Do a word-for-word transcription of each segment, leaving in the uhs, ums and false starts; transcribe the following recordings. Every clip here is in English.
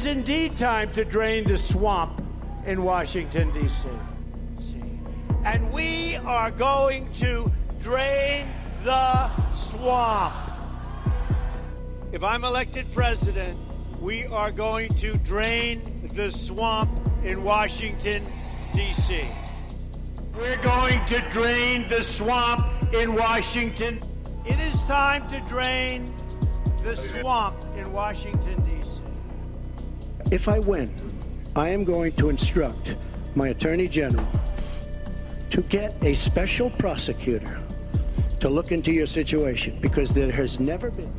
is indeed time to drain the swamp in Washington, D C And we are going to drain the swamp. If I'm elected president, we are going to drain the swamp in Washington, D C We're going to drain the swamp in Washington. It is time to drain the swamp in Washington, D C If I win, I am going to instruct my Attorney General to get a special prosecutor to look into your situation, because there has never been.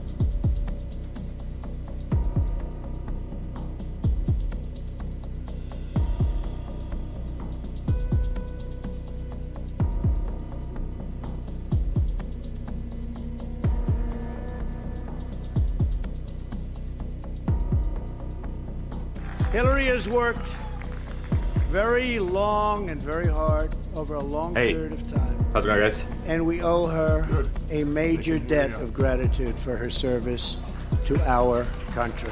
Hillary has worked very long and very hard over a long hey. period of time. How's it going, guys? And we owe her Good. a major debt of gratitude for her service to our country.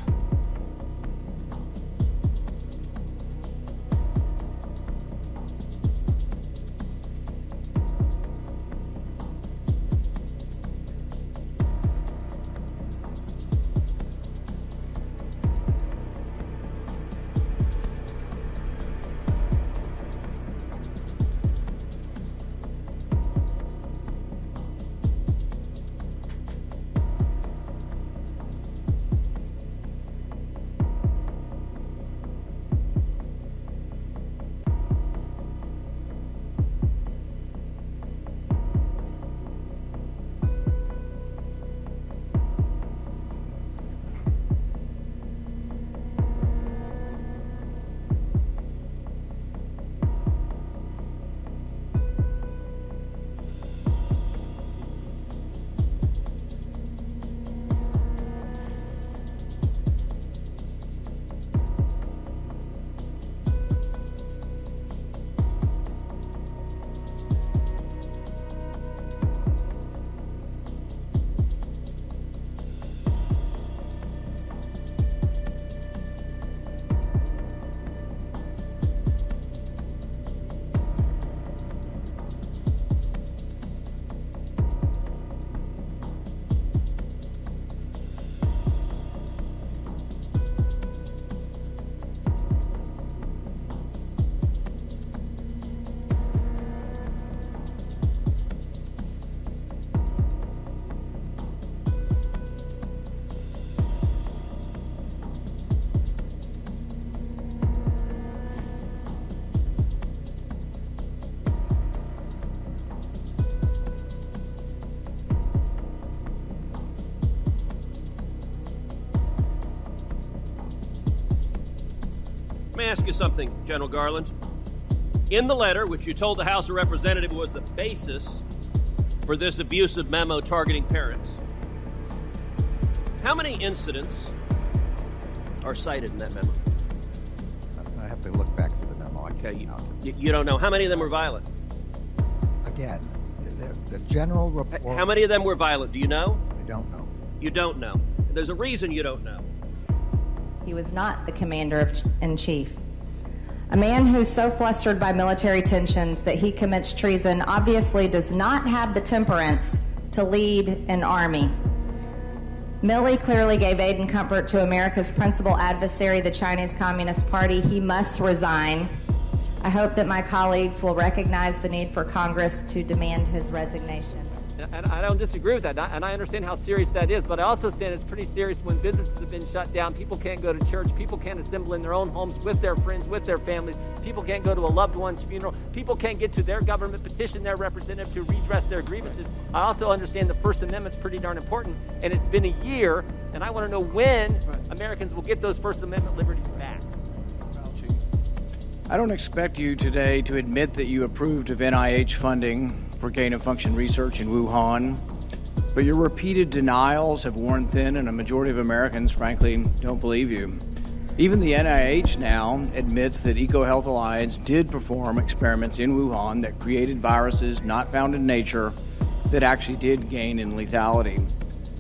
Let me ask you something, General Garland. In the letter, which you told the House of Representatives was the basis for this abusive memo targeting parents, how many incidents are cited in that memo? I have to look back through the memo. I Okay, can't you, you don't know. How many of them were violent? Again, the, the general report... How many of them were violent? Do you know? I don't know. You don't know. There's a reason you don't know. He was not the commander-in-chief. A man who's so flustered by military tensions that he commits treason obviously does not have the temperance to lead an army. Milley clearly gave aid and comfort to America's principal adversary, the Chinese Communist Party. He must resign. I hope that my colleagues will recognize the need for Congress to demand his resignation. And I don't disagree with that, and I understand how serious that is, but I also understand it's pretty serious when businesses have been shut down, people can't go to church, people can't assemble in their own homes with their friends, with their families, people can't go to a loved one's funeral, people can't get to their government, petition their representative to redress their grievances. I also understand the First Amendment's pretty darn important, and it's been a year, and I want to know when right. Americans will get those First Amendment liberties back. I don't expect you today to admit that you approved of N I H funding for gain-of-function research in Wuhan, but your repeated denials have worn thin, and a majority of Americans, frankly, don't believe you. Even the N I H now admits that EcoHealth Alliance did perform experiments in Wuhan that created viruses not found in nature that actually did gain in lethality.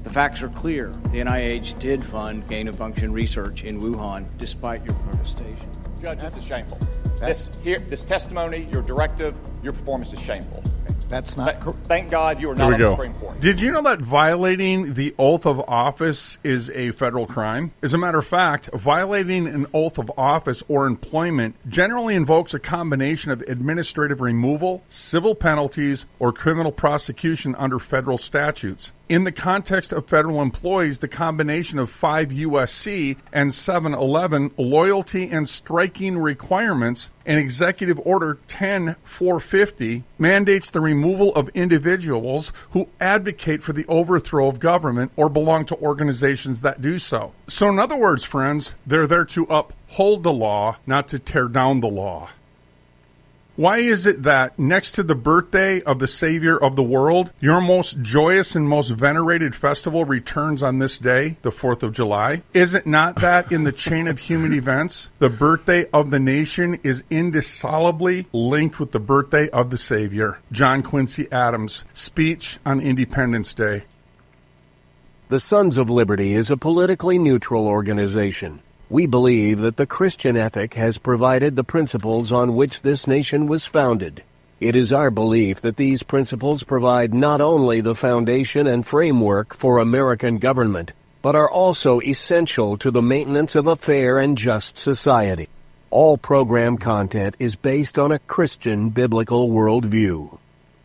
The facts are clear. The N I H did fund gain-of-function research in Wuhan, despite your protestation. Judge, this is shameful. This here, this testimony, your directive, your performance is shameful. That's not. Th- thank God you are Here not we on the go. Supreme Court. Did you know that violating the oath of office is a federal crime? As a matter of fact, violating an oath of office or employment generally invokes a combination of administrative removal, civil penalties, or criminal prosecution under federal statutes. In the context of federal employees, the combination of five U S C and seven eleven loyalty and striking requirements and Executive Order ten four fifty mandates the removal of individuals who advocate for the overthrow of government or belong to organizations that do so. So in other words, friends, they're there to uphold the law, not to tear down the law. Why is it that next to the birthday of the Savior of the world, your most joyous and most venerated festival returns on this day, the fourth of July? Is it not that in the chain of human events, the birthday of the nation is indissolubly linked with the birthday of the Savior? John Quincy Adams, speech on Independence Day. The Sons of Liberty is a politically neutral organization. We believe that the Christian ethic has provided the principles on which this nation was founded. It is our belief that these principles provide not only the foundation and framework for American government, but are also essential to the maintenance of a fair and just society. All program content is based on a Christian biblical worldview.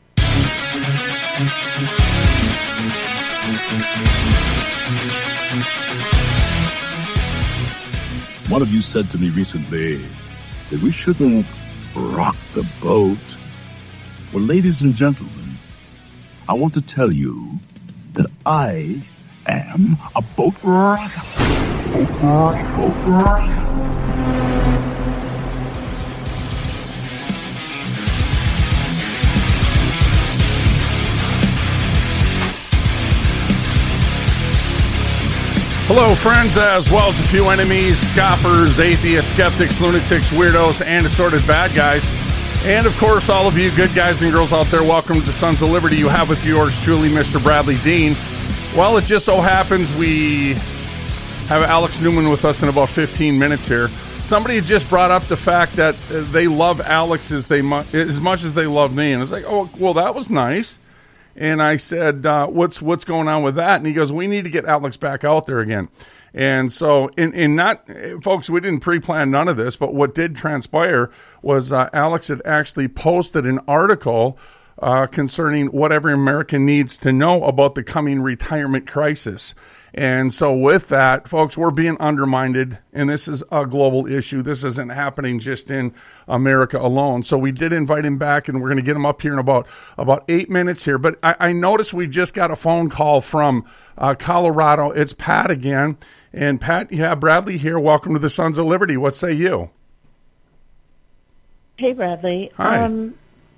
One of you said to me recently that we shouldn't rock the boat. Well, ladies and gentlemen, I want to tell you that I am a boat rocker. Boat rocker. Boat rocker. Hello, friends, as well as a few enemies, scoffers, atheists, skeptics, lunatics, weirdos, and assorted bad guys. And, of course, all of you good guys and girls out there, welcome to the Sons of Liberty. You have with yours truly, Mister Bradley Dean. Well, it just so happens we have Alex Newman with us in about fifteen minutes here. Somebody had just brought up the fact that they love Alex as, they mu- as much as they love me. And I was like, oh, well, that was nice. And I said, uh, what's what's going on with that? And he goes, we need to get Alex back out there again. And so, in, in not, folks, we didn't pre-plan none of this, but what did transpire was uh, Alex had actually posted an article uh, concerning what every American needs to know about the coming retirement crisis. And so with that, folks, we're being undermined, and this is a global issue. This isn't happening just in America alone. So we did invite him back, and we're going to get him up here in about about eight minutes here. But I, I noticed we just got a phone call from uh, Colorado. It's Pat again. And Pat, you have Bradley here. Welcome to the Sons of Liberty. What say you? Hey, Bradley. Hi. Um,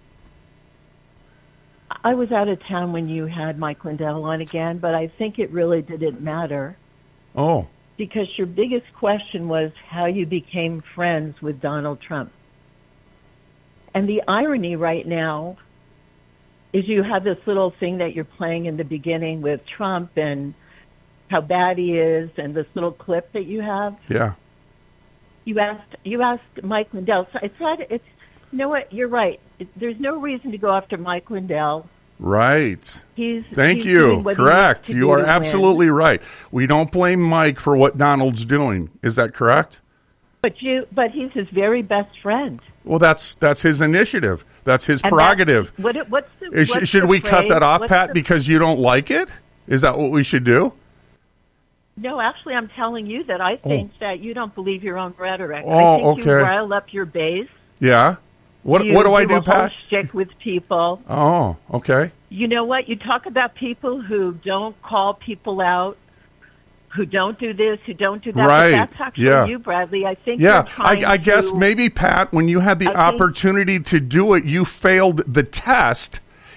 I was out of town when you had Mike Lindell on again, but I think it really didn't matter. Oh. Because your biggest question was how you became friends with Donald Trump. And the irony right now is you have this little thing that you're playing in the beginning with Trump and how bad he is and this little clip that you have. Yeah. You asked you asked Mike Lindell. So it's not, it's, you know what, you're right. It, there's no reason to go after Mike Lindell. Right. He's, Thank he's you. Correct. You you are absolutely win. right. We don't blame Mike for what Donald's doing. Is that correct? But you, but he's his very best friend. Well, that's that's his initiative. That's his and prerogative. What, what's the, Is, what's should the we phrase? cut that off, what's Pat, the, because you don't like it? Is that what we should do? No, actually, I'm telling you that I think oh. that you don't believe your own rhetoric. Oh, I think okay. you rile up your base. Yeah. What you what do do I do, a Pat? Whole shtick with people. Oh, okay. You know what? You talk about people who don't call people out, who don't do this, who don't do that. Right. But that's actually yeah. you, Bradley. I think yeah. you're trying I, I to, guess maybe, Pat, when you had the I opportunity think, to do it, you failed the test.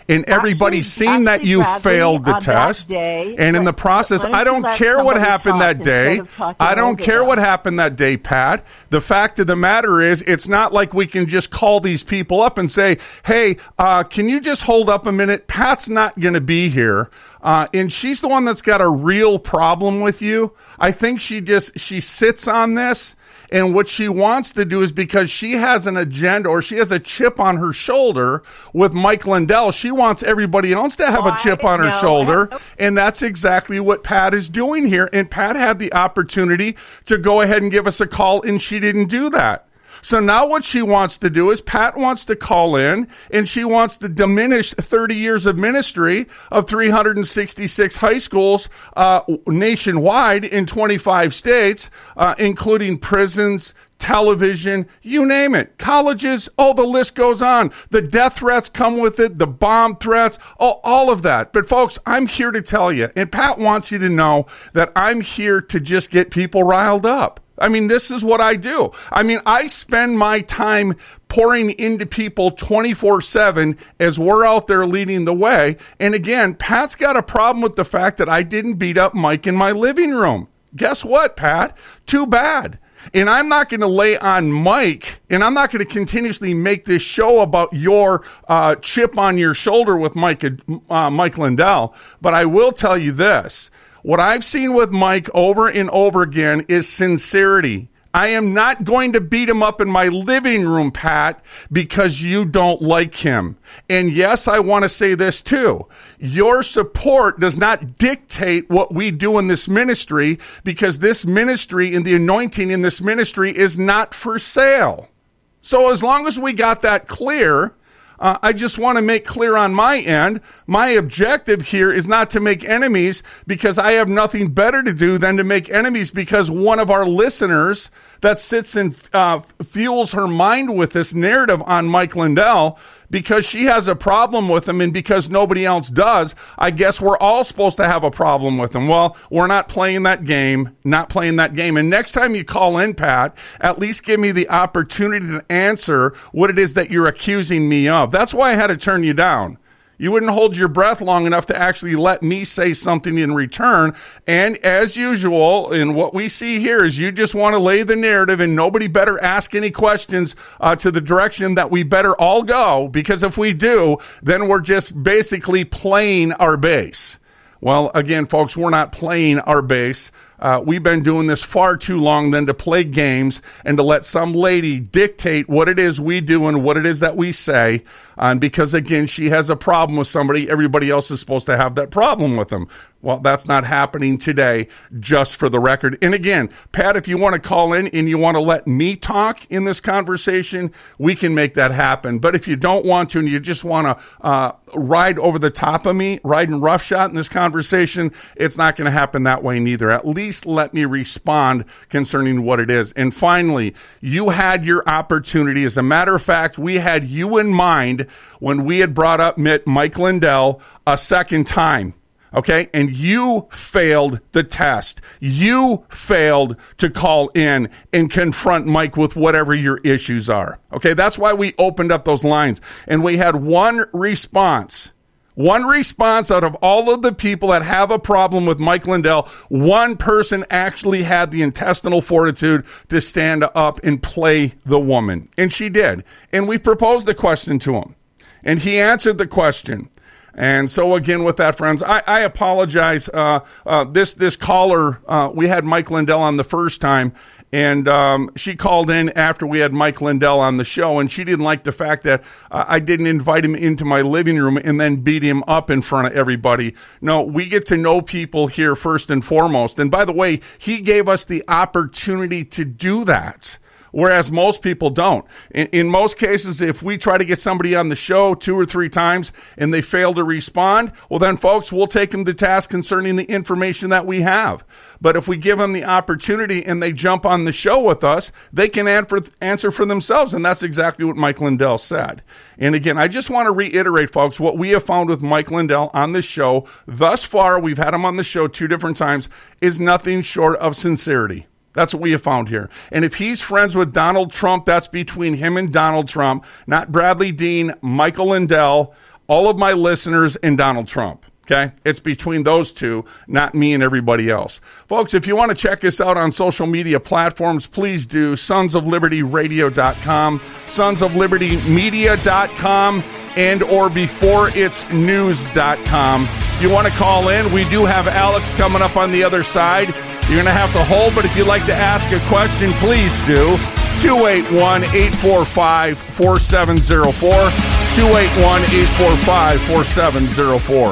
and everybody's Actually- seen that actually, you Bradley, failed the on that test. day, and in the let- process, why don't I you don't let care what somebody happened talk that day. instead of talking I don't over care them? what happened that day, Pat. The fact of the matter is, it's not like we can just call these people up and say, hey, uh, can you just hold up a minute? Pat's not going to be here. Uh, and she's the one that's got a real problem with you. I think she just, she sits on this. And what she wants to do is, because she has an agenda, or she has a chip on her shoulder with Mike Lindell, she wants everybody else to have Oh, a chip I on her know. shoulder. And that's exactly what Pat is doing here. And Pat had the opportunity to go ahead and give us a call, and she didn't do that. So now what she wants to do is, Pat wants to call in, and she wants to diminish thirty years of ministry of three hundred sixty-six high schools uh, nationwide in twenty-five states, uh, including prisons, television, you name it, colleges, oh, the list goes on. The death threats come with it, the bomb threats, oh, all of that. But folks, I'm here to tell you, and Pat wants you to know that I'm here to just get people riled up. I mean, this is what I do. I mean, I spend my time pouring into people twenty-four seven as we're out there leading the way. And again, Pat's got a problem with the fact that I didn't beat up Mike in my living room. Guess what, Pat? Too bad. And I'm not going to lay on Mike, and I'm not going to continuously make this show about your uh, chip on your shoulder with Mike, uh, Mike Lindell. But I will tell you this. What I've seen with Mike over and over again is sincerity. I am not going to beat him up in my living room, Pat, because you don't like him. And yes, I want to say this too. Your support does not dictate what we do in this ministry, because this ministry and the anointing in this ministry is not for sale. So as long as we got that clear, Uh, I just want to make clear on my end, my objective here is not to make enemies, because I have nothing better to do than to make enemies, because one of our listeners that sits and uh, fuels her mind with this narrative on Mike Lindell, because she has a problem with him and because nobody else does, I guess we're all supposed to have a problem with him. Well, we're not playing that game, not playing that game. And next time you call in, Pat, at least give me the opportunity to answer what it is that you're accusing me of. That's why I had to turn you down. You wouldn't hold your breath long enough to actually let me say something in return. And as usual, and what we see here is you just want to lay the narrative, and nobody better ask any questions uh, to the direction that we better all go, because if we do, then we're just basically playing our base. Well, again, folks, we're not playing our base. Uh, we've been doing this far too long than to play games and to let some lady dictate what it is we do and what it is that we say. Uh, and because, again, she has a problem with somebody, everybody else is supposed to have that problem with them. Well, that's not happening today, just for the record. And again, Pat, if you want to call in and you want to let me talk in this conversation, we can make that happen. But if you don't want to and you just want to uh, ride over the top of me, riding roughshod in this conversation, it's not going to happen that way neither. At least let me respond concerning what it is. And finally, you had your opportunity. As a matter of fact, we had you in mind when we had brought up Mike Lindell a second time. Okay, and you failed the test. You failed to call in and confront Mike with whatever your issues are. Okay, that's why we opened up those lines. And we had one response. One response out of all of the people that have a problem with Mike Lindell, one person actually had the intestinal fortitude to stand up and play the woman. And she did. And we proposed a question to him. And he answered the question. And so, again, with that, friends, I, I apologize. Uh, uh, this this caller, uh, we had Mike Lindell on the first time, and um, she called in after we had Mike Lindell on the show, and she didn't like the fact that uh, I didn't invite him into my living room and then beat him up in front of everybody. No, we get to know people here first and foremost. And by the way, he gave us the opportunity to do that, whereas most people don't. In, in most cases, if we try to get somebody on the show two or three times and they fail to respond, well then, folks, we'll take them to task concerning the information that we have. But if we give them the opportunity and they jump on the show with us, they can answer, answer for themselves, and that's exactly what Mike Lindell said. And again, I just want to reiterate, folks, what we have found with Mike Lindell on this show thus far, we've had him on the show two different times, is nothing short of sincerity. That's what we have found here. And if he's friends with Donald Trump, that's between him and Donald Trump, not Bradley Dean, Michael Lindell, all of my listeners and Donald Trump. Okay, it's between those two, not me and everybody else. Folks, if you want to check us out on social media platforms, please do sons of liberty radio dot com, sons of liberty media dot com, and or before it's news dot com. If you want to call in, we do have Alex coming up on the other side. You're going to have to hold, but if you'd like to ask a question, please do. two eight one, eight four five, four seven zero four, two eight one, eight four five, four seven zero four.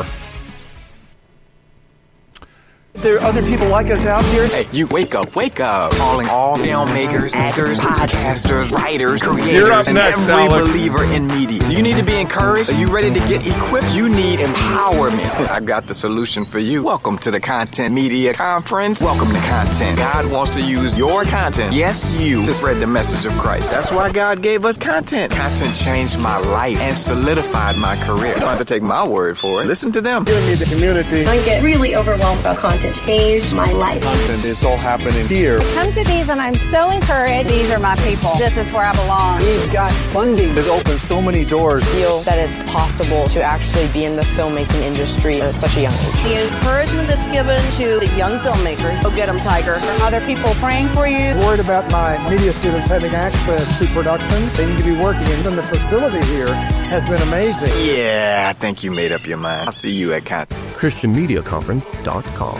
There are other people like us out here. Hey, you wake up, wake up. Calling all filmmakers, actors, podcasters, writers, creators, You're up and next, every Alex. believer in media. Do you need to be encouraged? Are you ready to get equipped? You need empowerment. I got the solution for you. Welcome to the Content Media Conference. Welcome to Content. God wants to use your content, yes, you, to spread the message of Christ. That's why God gave us content. Content changed my life and solidified my career. You don't have to take my word for it. Listen to them. You need the community. I get really overwhelmed about content. Changed my life. Content is all happening here. Come to these and I'm so encouraged. These are my people. This is where I belong. We've got funding that opens so many doors. I feel that it's possible to actually be in the filmmaking industry at such a young age. The encouragement that's given to the young filmmakers. Go get them, Tiger. Other people praying for you. Worried about my media students having access to productions. They need to be working, and even the facility here has been amazing. Yeah, I think you made up your mind. I'll see you at Content. Christian Media Conference dot com.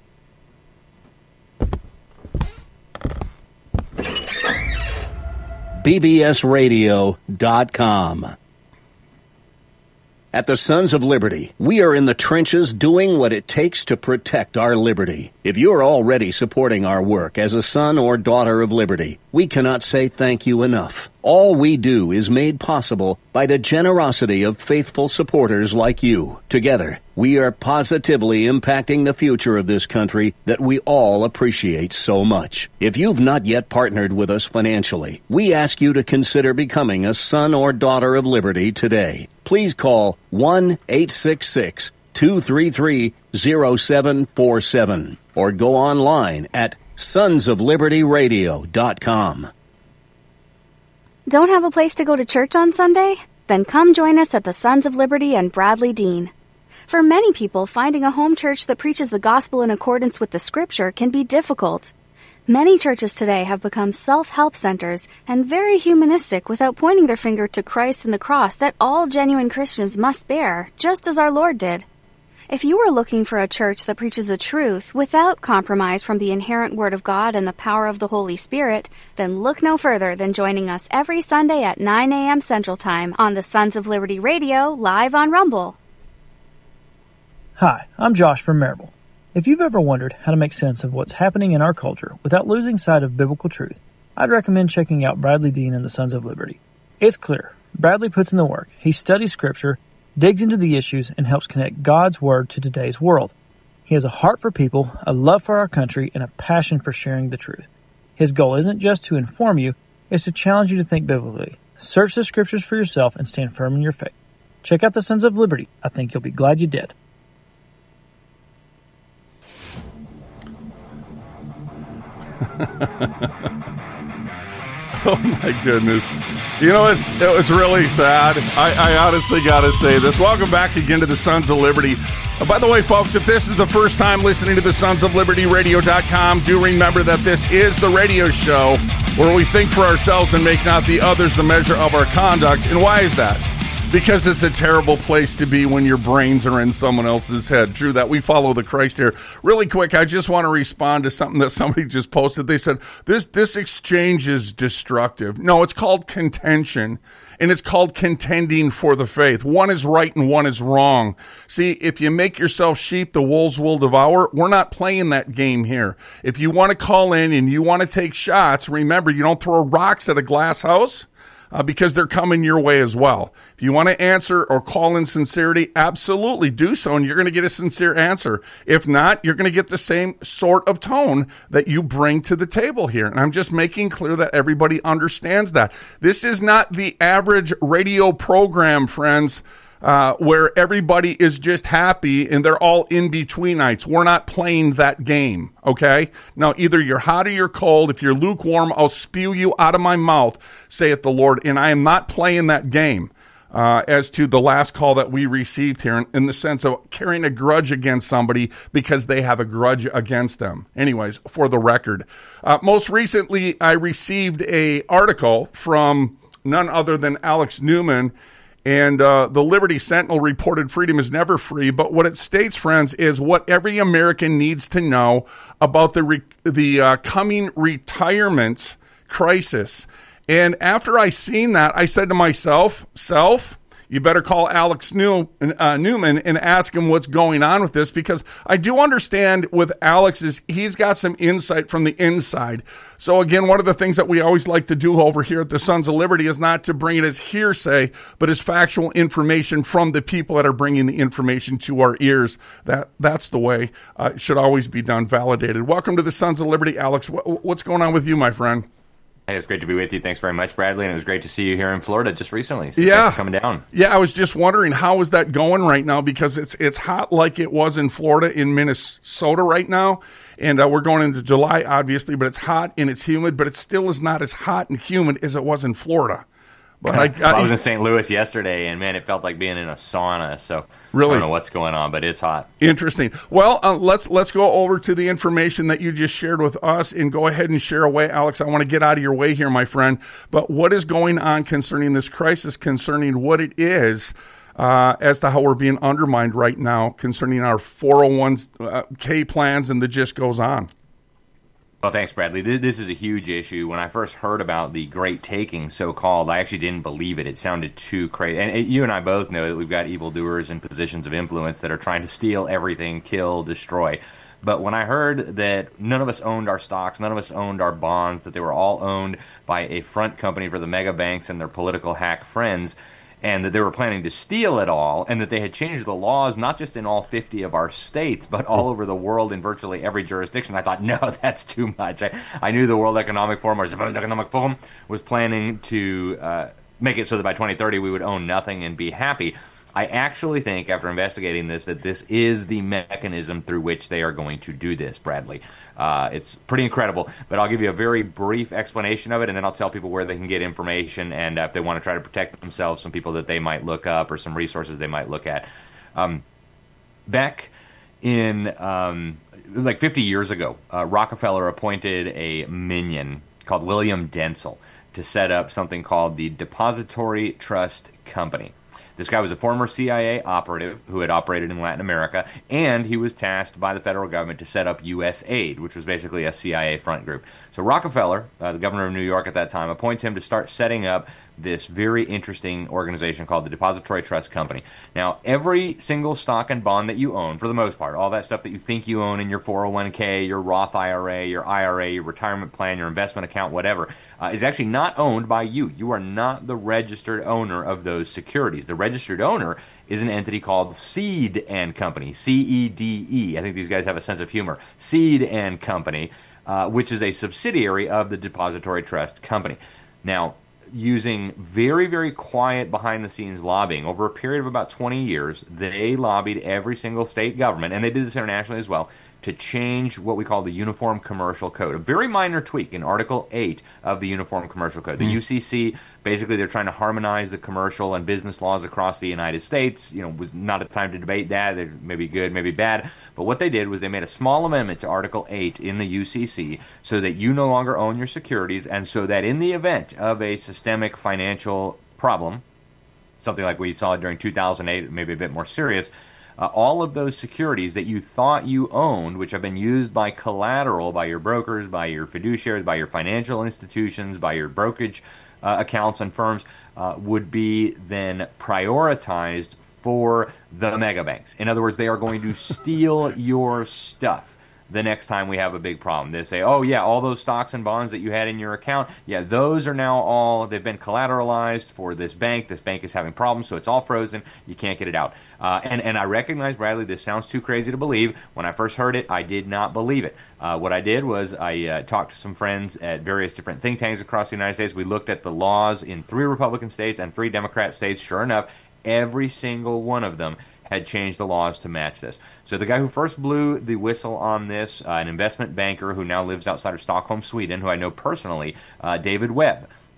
B B S radio dot com. At the Sons of Liberty, we are in the trenches doing what it takes to protect our liberty. If you're already supporting our work as a son or daughter of liberty, we cannot say thank you enough. All we do is made possible by the generosity of faithful supporters like you. Together, we are positively impacting the future of this country that we all appreciate so much. If you've not yet partnered with us financially, we ask you to consider becoming a son or daughter of liberty today. Please call one eight six six, two three three, zero seven four seven or go online at sons of liberty radio dot com. Don't have a place to go to church on Sunday? Then come join us at the Sons of Liberty and Bradley Dean. For many people, finding a home church that preaches the gospel in accordance with the scripture can be difficult. Many churches today have become self-help centers and very humanistic without pointing their finger to Christ and the cross that all genuine Christians must bear, just as our Lord did. If you are looking for a church that preaches the truth without compromise from the inherent Word of God and the power of the Holy Spirit, then look no further than joining us every Sunday at nine a.m. Central Time on the Sons of Liberty Radio, live on Rumble. Hi, I'm Josh from Maribel. If you've ever wondered how to make sense of what's happening in our culture without losing sight of biblical truth, I'd recommend checking out Bradley Dean and the Sons of Liberty. It's clear. Bradley puts in the work. He studies Scripture, digs into the issues, and helps connect God's Word to today's world. He has a heart for people, a love for our country, and a passion for sharing the truth. His goal isn't just to inform you, it's to challenge you to think biblically. Search the Scriptures for yourself and stand firm in your faith. Check out the Sons of Liberty. I think you'll be glad you did. Oh my goodness. You know, it's it's really sad. I, I honestly got to say this. Welcome back again to the Sons of Liberty. Uh, by the way, folks, if this is the first time listening to the sons of liberty radio dot com, do remember that this is the radio show where we think for ourselves and make not the others the measure of our conduct. And why is that? Because it's a terrible place to be when your brains are in someone else's head. True that. We follow the Christ here. Really quick, I just want to respond to something that somebody just posted. They said, this this exchange is destructive. No, it's called contention, and it's called contending for the faith. One is right and one is wrong. See, if you make yourself sheep, the wolves will devour. We're not playing that game here. If you want to call in and you want to take shots, remember, you don't throw rocks at a glass house. Uh, because they're coming your way as well. If you want to answer or call in sincerity, absolutely do so, and you're going to get a sincere answer. If not, you're going to get the same sort of tone that you bring to the table here. And I'm just making clear that everybody understands that. This is not the average radio program, friends, uh, where everybody is just happy and they're all in-betweenites. We're not playing that game, okay? Now, either you're hot or you're cold. If you're lukewarm, I'll spew you out of my mouth, saith the Lord, and I am not playing that game. uh, as to the last call that we received here in, in the sense of carrying a grudge against somebody because they have a grudge against them. Anyways, for the record, uh, most recently I received a article from none other than Alex Newman, and uh, the Liberty Sentinel reported freedom is never free, but what it states, friends, is what every American needs to know about the re- the uh, coming retirement crisis. And after I seen that, I said to myself, self, you better call Alex New, uh, Newman and ask him what's going on with this, because I do understand with Alex is he's got some insight from the inside. So again, one of the things that we always like to do over here at the Sons of Liberty is not to bring it as hearsay, but as factual information from the people that are bringing the information to our ears. That That's the way uh, it should always be done, validated. Welcome to the Sons of Liberty, Alex. What, what's going on with you, my friend? Hey, it's great to be with you. Thanks very much, Bradley, and it was great to see you here in Florida just recently. So yeah, thanks for coming down. Yeah, I was just wondering, how is that going right now? Because it's it's hot like it was in Florida, in Minnesota right now, and uh, we're going into July, obviously, but it's hot and it's humid, but it still is not as hot and humid as it was in Florida. But I, I, well, I was in Saint Louis yesterday, and man, it felt like being in a sauna. So really, I don't know what's going on, but it's hot. Interesting. Well, uh, let's let's go over to the information that you just shared with us, and go ahead and share away, Alex. I want to get out of your way here, my friend. But what is going on concerning this crisis, concerning what it is, uh, as to how we're being undermined right now, concerning our four oh one k plans, and the gist goes on. Well, thanks, Bradley. This is a huge issue. When I first heard about the Great Taking, so-called, I actually didn't believe it. It sounded too crazy. And you and I both know that we've got evildoers in positions of influence that are trying to steal everything, kill, destroy. But when I heard that none of us owned our stocks, none of us owned our bonds, that they were all owned by a front company for the mega banks and their political hack friends, and that they were planning to steal it all, and that they had changed the laws not just in all fifty of our states, but all over the world in virtually every jurisdiction, I thought, no, that's too much. I, I knew the World Economic Forum, or the World Economic Forum, was planning to uh, make it so that by twenty thirty we would own nothing and be happy. I actually think, after investigating this, that this is the mechanism through which they are going to do this, Bradley. Uh, it's pretty incredible, but I'll give you a very brief explanation of it, and then I'll tell people where they can get information, and uh, if they want to try to protect themselves, some people that they might look up or some resources they might look at. Um, back in, um, like fifty years ago, uh, Rockefeller appointed a minion called William Densel to set up something called the Depository Trust Company. This guy was a former C I A operative who had operated in Latin America, and he was tasked by the federal government to set up U S AID, which was basically a C I A front group. So Rockefeller, uh, the governor of New York at that time, appoints him to start setting up this very interesting organization called the Depository Trust Company. Now, every single stock and bond that you own, for the most part, all that stuff that you think you own in your four oh one k, your Roth I R A, your I R A, your retirement plan, your investment account, whatever, uh, is actually not owned by you. You are not the registered owner of those securities. The registered owner is an entity called Seed and Company, C E D E. I think these guys have a sense of humor. Seed and Company, uh, which is a subsidiary of the Depository Trust Company. Now, using very, very quiet behind-the-scenes lobbying over a period of about twenty years, they lobbied every single state government, and they did this internationally as well, to change what we call the Uniform Commercial Code. A very minor tweak in Article eight of the Uniform Commercial Code. The mm. U C C, basically they're trying to harmonize the commercial and business laws across the United States. You know, was not a time to debate that. They're maybe good, maybe bad. But what they did was they made a small amendment to Article eight in the U C C so that you no longer own your securities, and so that in the event of a systemic financial problem, something like we saw during two thousand eight, maybe a bit more serious, Uh, all of those securities that you thought you owned, which have been used by collateral, by your brokers, by your fiduciaries, by your financial institutions, by your brokerage uh, accounts and firms, uh, would be then prioritized for the mega banks. In other words, they are going to steal your stuff the next time we have a big problem. They say, oh, yeah, all those stocks and bonds that you had in your account, yeah, those are now all, they've been collateralized for this bank. This bank is having problems, so it's all frozen. You can't get it out. Uh, and, and I recognize, Bradley, this sounds too crazy to believe. When I first heard it, I did not believe it. Uh, what I did was I uh, talked to some friends at various different think tanks across the United States. We looked at the laws in three Republican states and three Democrat states. Sure enough, every single one of them had changed the laws to match this. So the guy who first blew the whistle on this, uh, an investment banker who now lives outside of Stockholm, Sweden, who I know personally, uh, David Webb.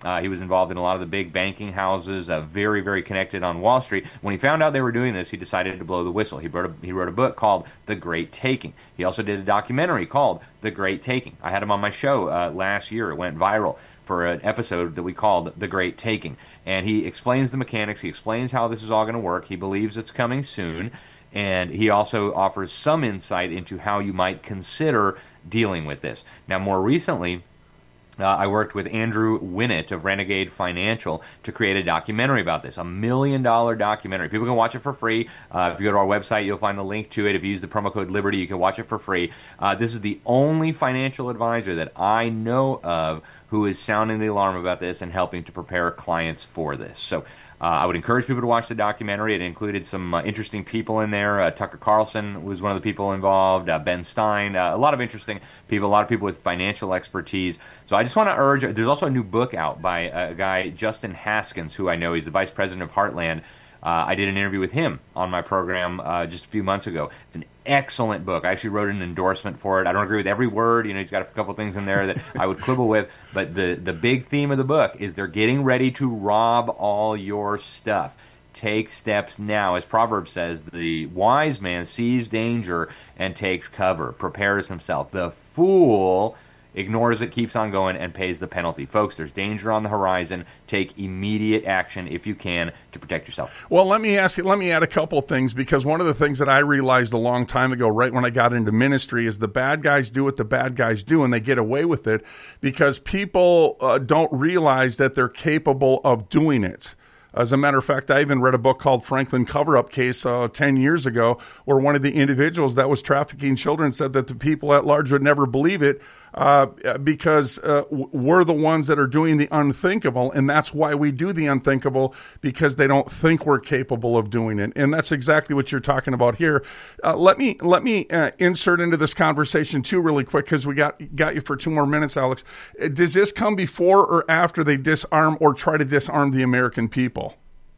Uh, he was involved in a lot of the big banking houses, uh, very, very connected on Wall Street. When he found out they were doing this, he decided to blow the whistle. He wrote a, he wrote a book called The Great Taking. He also did a documentary called The Great Taking. I had him on my show uh, last year. It went viral for an episode that we called The Great Taking. And he explains the mechanics. He explains how this is all going to work. He believes it's coming soon. And he also offers some insight into how you might consider dealing with this. Now, more recently, uh, I worked with Andrew Winnett of Renegade Financial to create a documentary about this, a million dollar documentary. People can watch it for free. Uh, if you go to our website, you'll find a link to it. If you use the promo code Liberty, you can watch it for free. Uh, this is the only financial advisor that I know of who is sounding the alarm about this and helping to prepare clients for this. So uh, I would encourage people to watch the documentary. It included some uh, interesting people in there. Uh, Tucker Carlson was one of the people involved, uh, Ben Stein, uh, a lot of interesting people, a lot of people with financial expertise. So I just want to urge, there's also a new book out by a guy, Justin Haskins, who I know. He's the vice president of Heartland. Uh, I did an interview with him on my program uh, just a few months ago. It's an excellent book. I actually wrote an endorsement for it. I don't agree with every word. You know, he's got a couple things in there that I would quibble with. But the, the big theme of the book is they're getting ready to rob all your stuff. Take steps now. As Proverbs says, the wise man sees danger and takes cover, prepares himself. The fool ignores it, keeps on going, and pays the penalty. Folks, there's danger on the horizon. Take immediate action, if you can, to protect yourself. Well, let me ask you, let me add a couple of things, because one of the things that I realized a long time ago, right when I got into ministry, is the bad guys do what the bad guys do, and they get away with it because people uh, don't realize that they're capable of doing it. As a matter of fact, I even read a book called Franklin Cover-Up Case uh, ten years ago, where one of the individuals that was trafficking children said that the people at large would never believe it uh, because uh, we're the ones that are doing the unthinkable, and that's why we do the unthinkable, because they don't think we're capable of doing it. And that's exactly what you're talking about here. Uh, let me let me uh, insert into this conversation, too, really quick, because we got, got you for two more minutes, Alex. Does this come before or after they disarm or try to disarm the American people?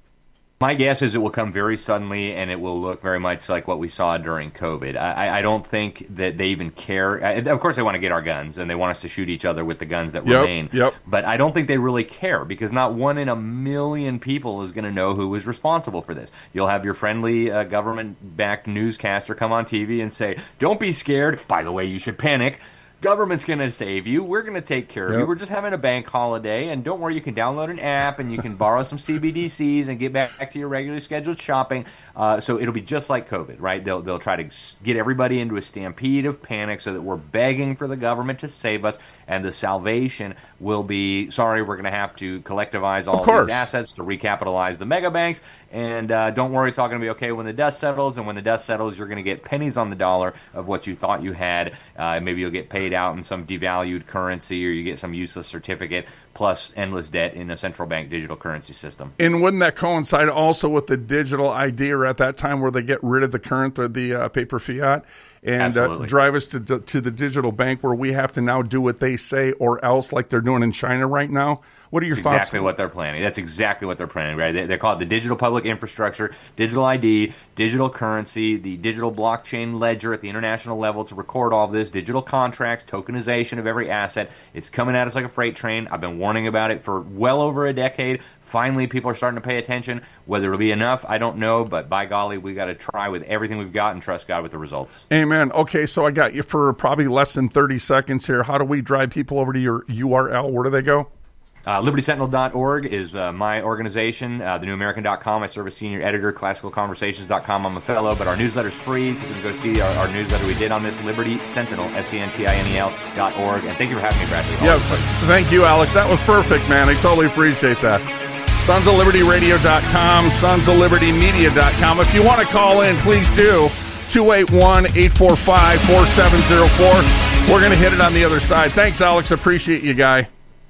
My guess is it will come very suddenly, and it will look very much like what we saw during COVID. I, I don't think that they even care. I, of course, they want to get our guns, and they want us to shoot each other with the guns that yep, remain. Yep. But I don't think they really care, because not one in a million people is going to know who was responsible for this. You'll have your friendly uh, government-backed newscaster come on T V and say, "Don't be scared. By the way, you should panic. Government's going to save you. We're going to take care of yep. you. We're just having a bank holiday, and don't worry, you can download an app, and you can borrow some C B D Cs and get back to your regularly scheduled shopping." Uh, so it'll be just like COVID, right? They'll they'll try to get everybody into a stampede of panic so that we're begging for the government to save us, and the salvation will be, sorry, we're going to have to collectivize all of these assets to recapitalize the mega banks, and uh, don't worry, it's all going to be okay when the dust settles, and when the dust settles, you're going to get pennies on the dollar of what you thought you had. Uh, maybe you'll get paid out in some devalued currency, or you get some useless certificate, plus endless debt in a central bank digital currency system. And wouldn't that coincide also with the digital I D, or at that time where they get rid of the current or the uh, paper fiat and uh, drive us to to the digital bank, where we have to now do what they say or else, like they're doing in China right now? What are your That's thoughts? Exactly what they're planning. That's exactly what they're planning, right? They, they call it the digital public infrastructure, digital I D, digital currency, the digital blockchain ledger at the international level to record all of this, digital contracts, tokenization of every asset. It's coming at us like a freight train. I've been warning about it for well over a decade. Finally, people are starting to pay attention. Whether it'll be enough, I don't know, but by golly, we got to try with everything we've got and trust God with the results. Amen. Okay, so I got you for probably less than thirty seconds here. How do we drive people over to your U R L? Where do they go? Uh, Liberty Sentinel dot org is uh, my organization. Uh, the new american dot com, I serve as senior editor. classical conversations dot com, I'm a fellow, but our newsletter's free. You can go see our, our newsletter we did on this, Liberty Sentinel, S E N T I N E L dot org. And thank you for having me, Bradley. Yeah, thank you, Alex. That was perfect, man. I totally appreciate that. Sons of Liberty Radio dot com, Sons of Liberty Media dot com. If you want to call in, please do. two eight one, eight four five, four seven zero four. We're going to hit it on the other side. Thanks, Alex. Appreciate you, guy.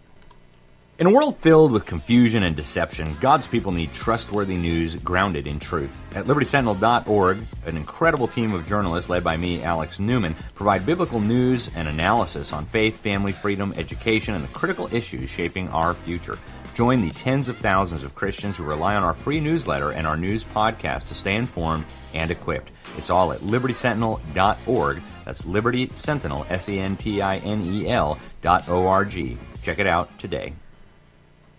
In a world filled with confusion and deception, God's people need trustworthy news grounded in truth. At Liberty Sentinel dot org, an incredible team of journalists led by me, Alex Newman, provide biblical news and analysis on faith, family, freedom, education, and the critical issues shaping our future. Join the tens of thousands of Christians who rely on our free newsletter and our news podcast to stay informed and equipped. It's all at Liberty Sentinel dot org. That's Liberty Sentinel, S E N T I N E L dot O R G. Check it out today.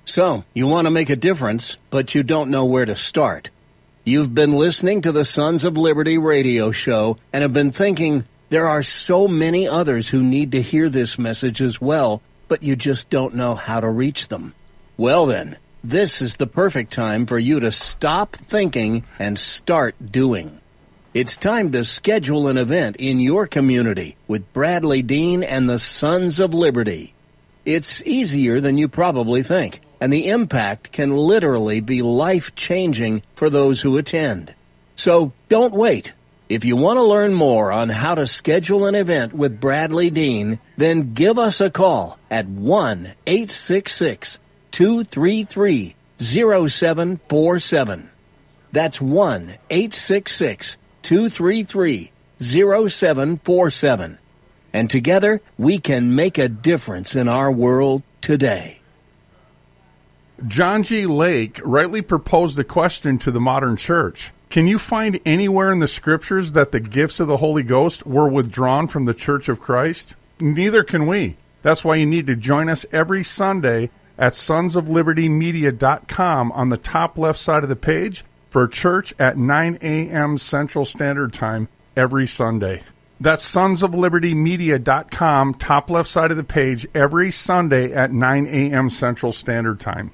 So, you want to make a difference, but you don't know where to start. You've been listening to the Sons of Liberty radio show and have been thinking, there are so many others who need to hear this message as well, but you just don't know how to reach them. Well then, this is the perfect time for you to stop thinking and start doing. It's time to schedule an event in your community with Bradley Dean and the Sons of Liberty. It's easier than you probably think, and the impact can literally be life-changing for those who attend. So don't wait. If you want to learn more on how to schedule an event with Bradley Dean, then give us a call at one eight six six, two three three, zero seven four seven. That's one eight six six, two three three, zero seven four seven. And together, we can make a difference in our world today. John G. Lake rightly proposed a question to the modern church. Can you find anywhere in the scriptures that the gifts of the Holy Ghost were withdrawn from the Church of Christ? Neither can we. That's why you need to join us every Sunday at sons of liberty media dot com on the top left side of the page for church at nine a.m. Central Standard Time every Sunday. That's sons of liberty media dot com, top left side of the page, every Sunday at nine a.m. Central Standard Time.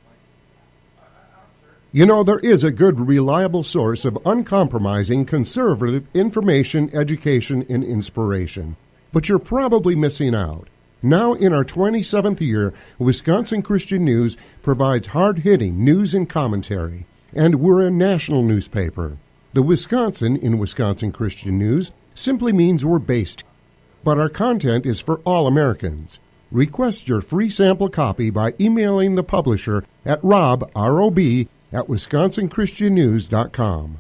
You know, there is a good, reliable source of uncompromising, conservative information, education, and inspiration. But you're probably missing out. Now, in our twenty-seventh year, Wisconsin Christian News provides hard-hitting news and commentary. And we're a national newspaper. The Wisconsin in Wisconsin Christian News simply means we're based. But our content is for all Americans. Request your free sample copy by emailing the publisher at rob, R O B, at wisconsin christian news dot com.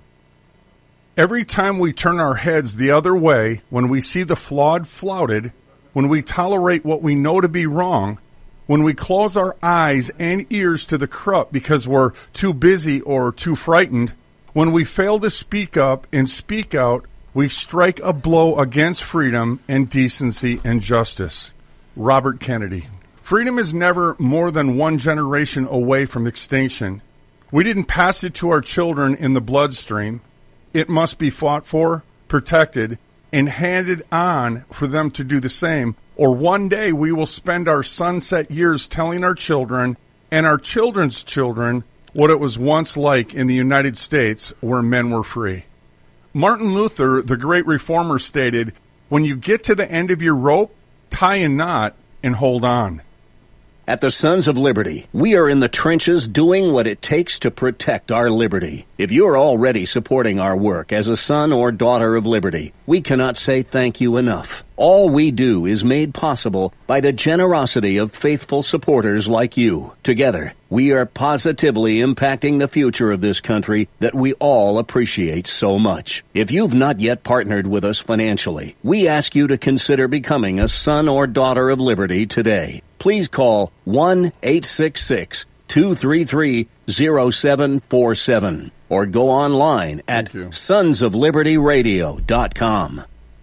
Every time we turn our heads the other way, when we see the flawed flouted, when we tolerate what we know to be wrong, when we close our eyes and ears to the corrupt because we're too busy or too frightened, when we fail to speak up and speak out, we strike a blow against freedom and decency and justice. Robert Kennedy. Freedom is never more than one generation away from extinction. We didn't pass it to our children in the bloodstream. It must be fought for, protected, and handed on for them to do the same. Or one day we will spend our sunset years telling our children and our children's children what it was once like in the United States where men were free. Martin Luther, the great reformer, stated, "When you get to the end of your rope, tie a knot and hold on." At the Sons of Liberty, we are in the trenches doing what it takes to protect our liberty. If you're already supporting our work as a son or daughter of liberty, we cannot say thank you enough. All we do is made possible by the generosity of faithful supporters like you. Together, we are positively impacting the future of this country that we all appreciate so much. If you've not yet partnered with us financially, we ask you to consider becoming a son or daughter of liberty today. Please call one eight six six, two three three, zero seven four seven or go online at sons of liberty radio dot com.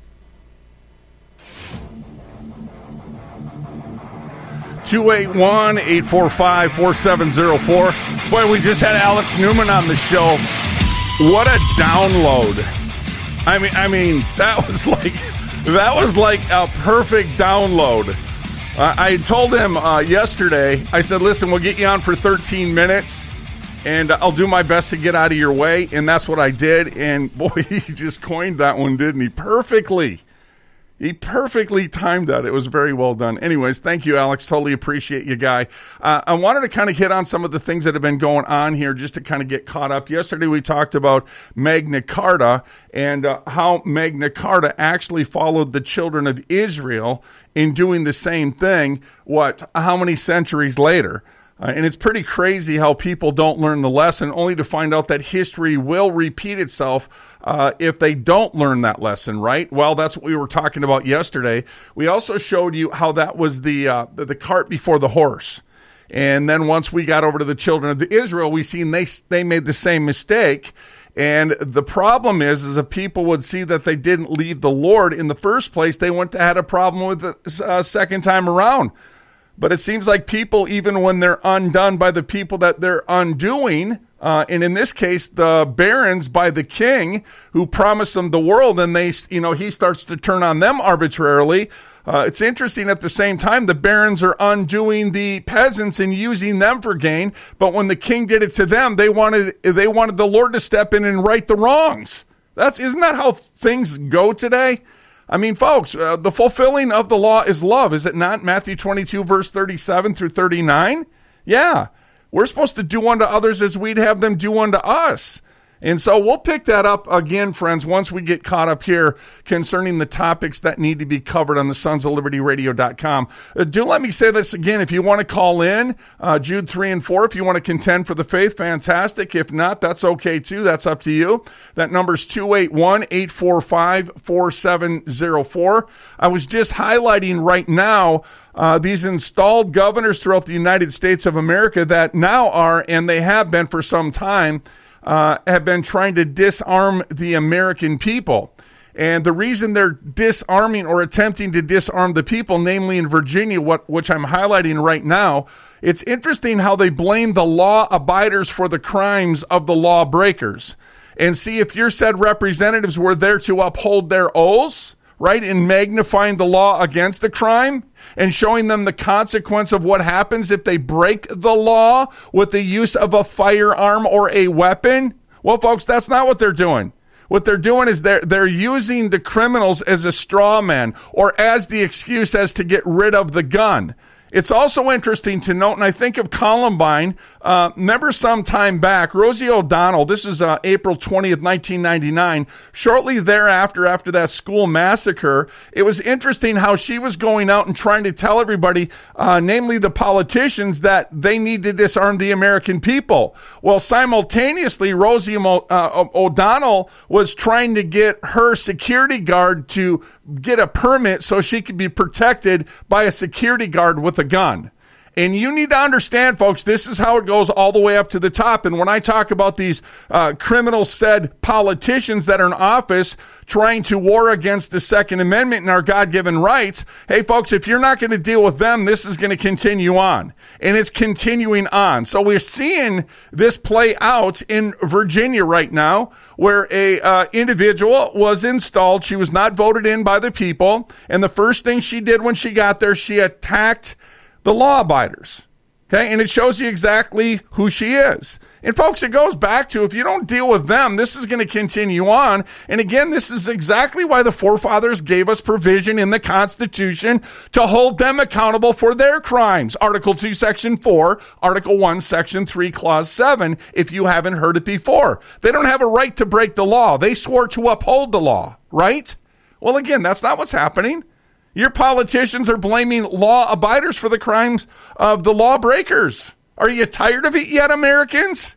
two eight one, eight four five, four seven zero four. Boy, we just had Alex Newman on the show. What a download. I mean, I mean, that was like, that was like a perfect download. Uh, I told him uh, yesterday, I said, listen, we'll get you on for thirteen minutes, and I'll do my best to get out of your way, and that's what I did, and boy, he just coined that one, didn't he? Perfectly. He perfectly timed that. It was very well done. Anyways, thank you, Alex. Totally appreciate you, guy. Uh, I wanted to kind of hit on some of the things that have been going on here just to kind of get caught up. Yesterday, we talked about Magna Carta and uh, how Magna Carta actually followed the children of Israel in doing the same thing, what, how many centuries later? Uh, and it's pretty crazy how people don't learn the lesson, only to find out that history will repeat itself uh, if they don't learn that lesson, right? Well, that's what we were talking about yesterday. We also showed you how that was the uh, the, the cart before the horse. And then once we got over to the children of Israel, we seen they they made the same mistake. And the problem is, is if people would see that they didn't leave the Lord in the first place, they wouldn't have had a problem with it a uh, second time around. But it seems like people, even when they're undone by the people that they're undoing, uh, and in this case, the barons by the king who promised them the world, and they, you know, he starts to turn on them arbitrarily. Uh, it's interesting at the same time, the barons are undoing the peasants and using them for gain. But when the king did it to them, they wanted, they wanted the Lord to step in and right the wrongs. That's, isn't that how things go today? I mean, folks, uh, the fulfilling of the law is love, is it not? Matthew twenty-two, verse thirty-seven through thirty-nine. Yeah, we're supposed to do unto others as we'd have them do unto us. And so we'll pick that up again, friends, once we get caught up here concerning the topics that need to be covered on the sons of liberty radio dot com. Uh, do let me say this again. If you want to call in, uh, Jude three and four, if you want to contend for the faith, fantastic. If not, that's okay too. That's up to you. That number's two eight one, eight four five, four seven zero four. I was just highlighting right now Uh, these installed governors throughout the United States of America that now are, and they have been for some time, uh, have been trying to disarm the American people. And the reason they're disarming or attempting to disarm the people, namely in Virginia, what which I'm highlighting right now, it's interesting how they blame the law abiders for the crimes of the lawbreakers. And see, if your said representatives were there to uphold their oaths, right, in magnifying the law against the crime and showing them the consequence of what happens if they break the law with the use of a firearm or a weapon. Well, folks, that's not what they're doing. What they're doing is they're, they're using the criminals as a straw man or as the excuse as to get rid of the gun. It's also interesting to note, and I think of Columbine, uh, remember some time back, Rosie O'Donnell, this is uh, April twentieth, nineteen ninety-nine, shortly thereafter, after that school massacre, it was interesting how she was going out and trying to tell everybody, uh, namely the politicians, that they need to disarm the American people. Well, simultaneously, Rosie uh, O'Donnell was trying to get her security guard to get a permit so she could be protected by a security guard with a gun. And you need to understand, folks, this is how it goes all the way up to the top. And when I talk about these uh, criminal said politicians that are in office trying to war against the Second Amendment and our God-given rights, hey, folks, if you're not going to deal with them, this is going to continue on. And it's continuing on. So we're seeing this play out in Virginia right now, where a uh, individual was installed. She was not voted in by the people. And the first thing she did when she got there, she attacked the law abiders. Okay, and it shows you exactly who she is. And folks, it goes back to, if you don't deal with them, this is going to continue on. And again, this is exactly why the forefathers gave us provision in the Constitution to hold them accountable for their crimes. Article two, Section four, Article one, Section three, Clause seven, if you haven't heard it before. They don't have a right to break the law. They swore to uphold the law, right? Well, again, that's not what's happening. Your politicians are blaming law abiders for the crimes of the lawbreakers. Are you tired of it yet, Americans?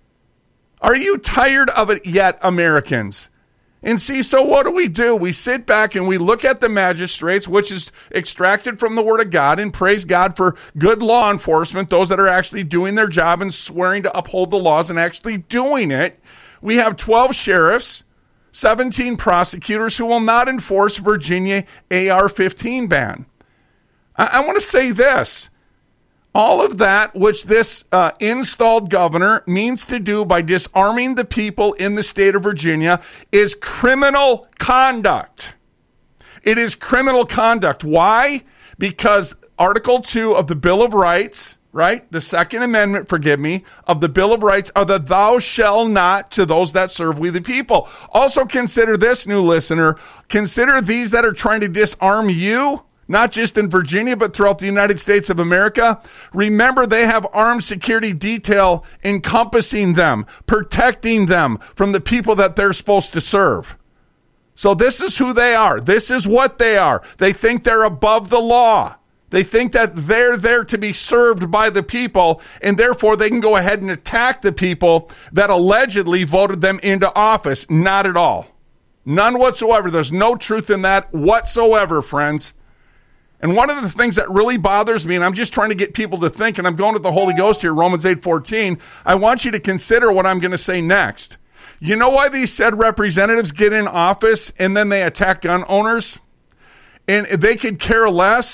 Are you tired of it yet, Americans? And see, so what do we do? We sit back and we look at the magistrates, which is extracted from the Word of God, and praise God for good law enforcement, those that are actually doing their job and swearing to uphold the laws and actually doing it. We have twelve sheriffs, seventeen prosecutors who will not enforce Virginia A R fifteen ban. I, I want to say this. All of that which this uh, installed governor means to do by disarming the people in the state of Virginia is criminal conduct. It is criminal conduct. Why? Because Article two of the Bill of Rights, right? The Second Amendment, forgive me, of the Bill of Rights are the thou shall not to those that serve we the people. Also consider this, new listener. Consider these that are trying to disarm you, not just in Virginia, but throughout the United States of America. Remember, they have armed security detail encompassing them, protecting them from the people that they're supposed to serve. So this is who they are. This is what they are. They think they're above the law. They think that they're there to be served by the people, and therefore they can go ahead and attack the people that allegedly voted them into office. Not at all. None whatsoever. There's no truth in that whatsoever, friends. And one of the things that really bothers me, and I'm just trying to get people to think, and I'm going to the Holy Ghost here, Romans eight fourteen, I want you to consider what I'm going to say next. You know why these said representatives get in office and then they attack gun owners? And they could care less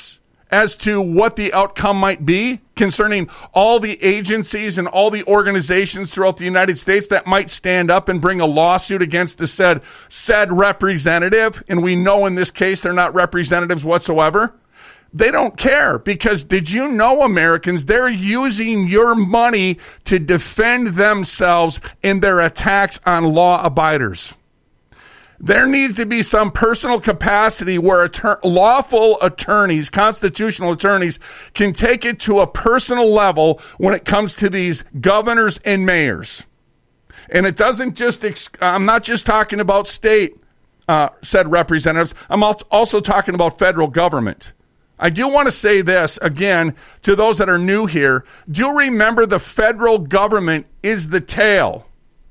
as to what the outcome might be concerning all the agencies and all the organizations throughout the United States that might stand up and bring a lawsuit against the said, said representative? And we know in this case they're not representatives whatsoever. They don't care, because did you know, Americans, they're using your money to defend themselves in their attacks on law abiders. There needs to be some personal capacity where attor- lawful attorneys, constitutional attorneys, can take it to a personal level when it comes to these governors and mayors. And it doesn't just, ex- I'm not just talking about state, uh, said representatives. I'm also talking about federal government. I do want to say this, again, to those that are new here. Do remember the federal government is the tail,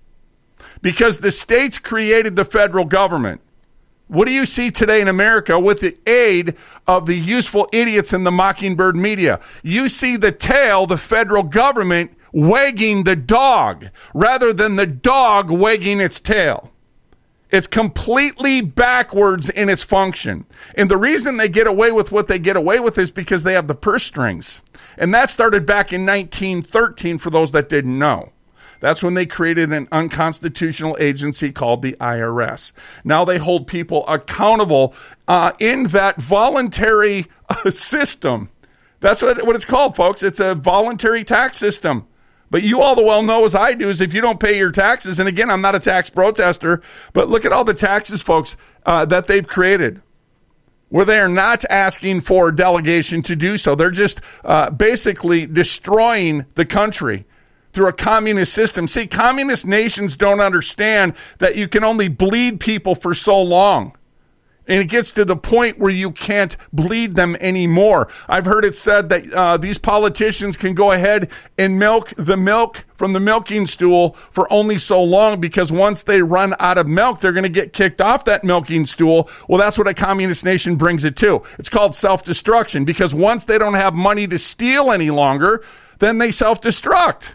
because the states created the federal government. What do you see today in America with the aid of the useful idiots in the Mockingbird media? You see the tail, the federal government, wagging the dog rather than the dog wagging its tail. It's completely backwards in its function. And the reason they get away with what they get away with is because they have the purse strings. And that started back in nineteen thirteen, for those that didn't know. That's when they created an unconstitutional agency called the I R S. Now they hold people accountable uh, in that voluntary uh, system. That's what, what it's called, folks. It's a voluntary tax system. But you all the well know, as I do, is if you don't pay your taxes, and again, I'm not a tax protester, but look at all the taxes, folks, uh, that they've created, where they are not asking for delegation to do so. They're just uh, basically destroying the country through a communist system. See, communist nations don't understand that you can only bleed people for so long. And it gets to the point where you can't bleed them anymore. I've heard it said that uh, these politicians can go ahead and milk the milk from the milking stool for only so long, because once they run out of milk, they're going to get kicked off that milking stool. Well, that's what a communist nation brings it to. It's called self-destruction, because once they don't have money to steal any longer, then they self-destruct.